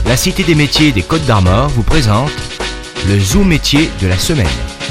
La Cité des métiers des Côtes d'Armor vous présente le Zoom métier de la semaine.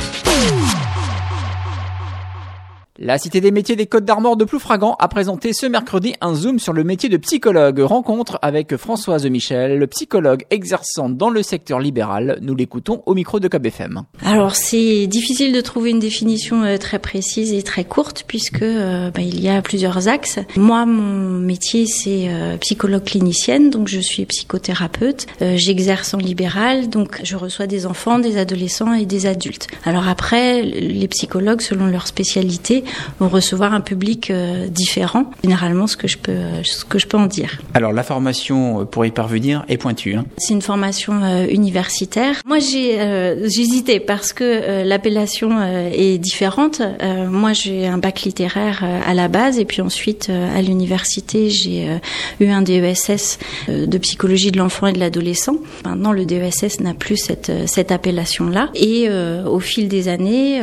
La Cité des métiers des Côtes d'Armor de Ploufragan a présenté ce mercredi un zoom sur le métier de psychologue. Rencontre avec Françoise Michel, psychologue exerçant dans le secteur libéral. Nous l'écoutons au micro de KBFM. Alors c'est difficile de trouver une définition très précise et très courte puisque il y a plusieurs axes. Moi, mon métier c'est psychologue clinicienne, donc je suis psychothérapeute. J'exerce en libéral, donc je reçois des enfants, des adolescents et des adultes. Alors après, les psychologues, selon leur spécialité, vont recevoir un public différent. Généralement, ce que je peux en dire. Alors la formation pour y parvenir est pointue. C'est une formation universitaire. Moi, j'hésitais parce que l'appellation est différente. Moi, j'ai un bac littéraire à la base et puis ensuite à l'université, j'ai eu un DESS de psychologie de l'enfant et de l'adolescent. Maintenant, le DESS n'a plus cette appellation-là. Et au fil des années,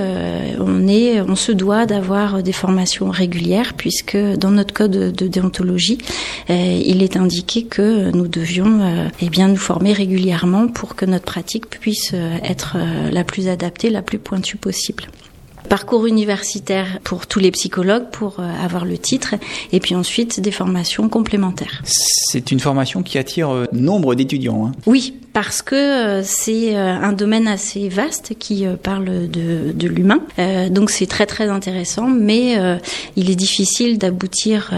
on se doit d'avoir des formations régulières puisque dans notre code de déontologie, il est indiqué que nous devions nous former régulièrement pour que notre pratique puisse être la plus adaptée, la plus pointue possible. Parcours universitaire pour tous les psychologues pour avoir le titre et puis ensuite des formations complémentaires. C'est une formation qui attire nombre d'étudiants. Oui, parce que c'est un domaine assez vaste qui parle de l'humain. Donc c'est très très intéressant, mais il est difficile d'aboutir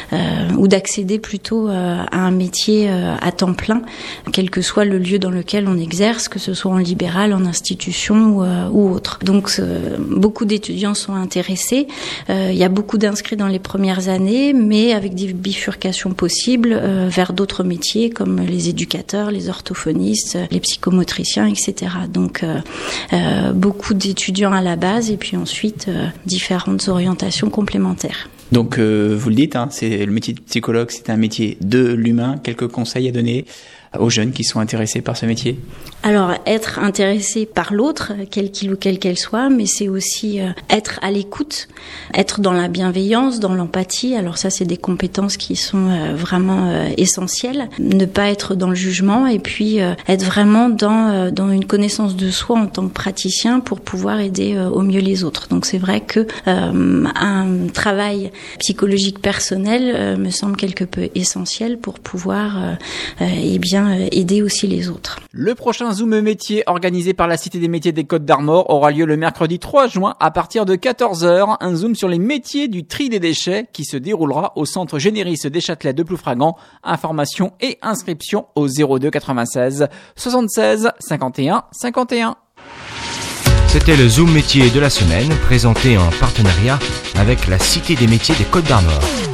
ou d'accéder plutôt à un métier à temps plein, quel que soit le lieu dans lequel on exerce, que ce soit en libéral, en institution ou autre. Donc beaucoup d'étudiants sont intéressés. Il y a beaucoup d'inscrits dans les premières années, mais avec des bifurcations possibles vers d'autres métiers comme les éducateurs, les orthophonistes, les psychomotriciens, etc. Donc beaucoup d'étudiants à la base et puis ensuite différentes orientations complémentaires. Donc vous le dites, c'est le métier de psychologue, c'est un métier de l'humain. Quelques conseils à donner aux jeunes qui sont intéressés par ce métier? Alors, être intéressé par l'autre, quelle qu'il ou quelle qu'elle soit, mais c'est aussi être à l'écoute, être dans la bienveillance, dans l'empathie. Alors ça, c'est des compétences qui sont vraiment essentielles. Ne pas être dans le jugement et puis être vraiment dans une connaissance de soi en tant que praticien pour pouvoir aider au mieux les autres. Donc c'est vrai que un travail psychologique personnel me semble quelque peu essentiel pour pouvoir aider aussi les autres. Le prochain Zoom métier organisé par la Cité des métiers des Côtes d'Armor aura lieu le mercredi 3 juin à partir de 14h. Un Zoom sur les métiers du tri des déchets qui se déroulera au centre Généris des Châtelets de Ploufragan. Information et inscription au 02 96 76 51 51. C'était le Zoom métier de la semaine présenté en partenariat avec la Cité des métiers des Côtes d'Armor.